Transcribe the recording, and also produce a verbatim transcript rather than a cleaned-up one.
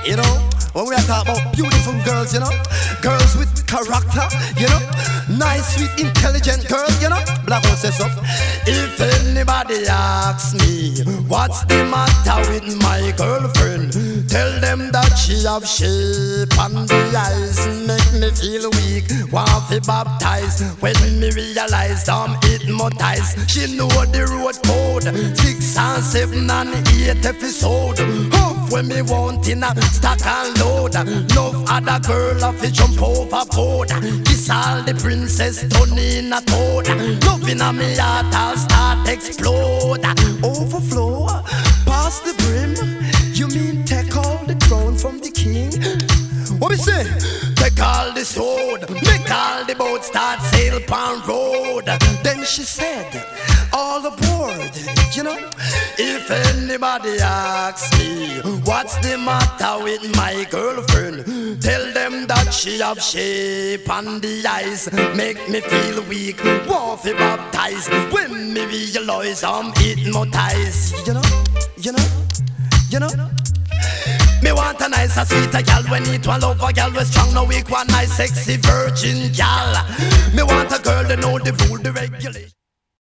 You know, when we are talking about beautiful girls, you know, girls with character, you know, nice, sweet, intelligent girls, you know, black one says up. If anybody asks me what's the matter with my girlfriend, tell them that she have shape and the eyes make me feel weak. Want to baptize when me realize I'm hypnotized. She know the road code, six and seven and eight episode. Huff when me want in a stack and load. Love other girl of it jump overboard. Kiss all the princess turn in a toad. Love in a me heart I'll start explode. Overflow, past the brim. You mean take all the crown from the king? What we say? Take all the sword, make all the boat start sail upon road. Then she said, all aboard, you know. If anybody asks me what's the matter with my girlfriend, tell them that she have shape and the eyes make me feel weak. Want to baptize when me realize I'm hypnotized. You know, you know, you know. Me want a nice, a sweet a gal when it one love a gal we strong, no weak, one nice, sexy virgin gal. Me want a girl that know the rule, the regulation.